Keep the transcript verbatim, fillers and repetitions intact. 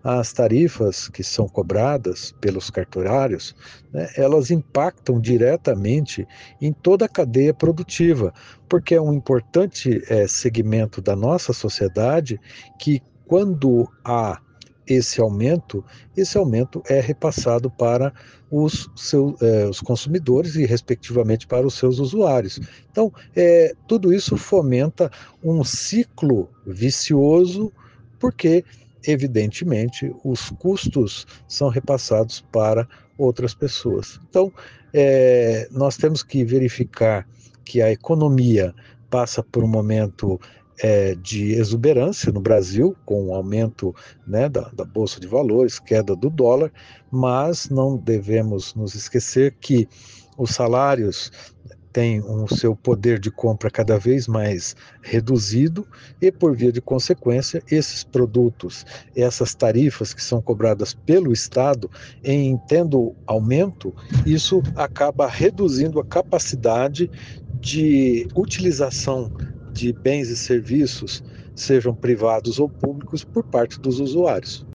as tarifas que são cobradas pelos cartorários, né, elas impactam diretamente em toda a cadeia produtiva, porque é um importante eh, segmento da nossa sociedade que, quando há esse aumento, esse aumento é repassado para os seus, eh, os consumidores e, respectivamente, para os seus usuários. Então, eh, tudo isso fomenta um ciclo vicioso, porque, evidentemente, os custos são repassados para outras pessoas. Então, eh, nós temos que verificar que a economia passa por um momento eh, de exuberância no Brasil, com o aumento, né, da, da Bolsa de Valores, queda do dólar, mas não devemos nos esquecer que os salários têm o seu poder de compra cada vez mais reduzido e, por via de consequência, esses produtos, essas tarifas que são cobradas pelo Estado, em tendo aumento, isso acaba reduzindo a capacidade de utilização de bens e serviços, sejam privados ou públicos, por parte dos usuários.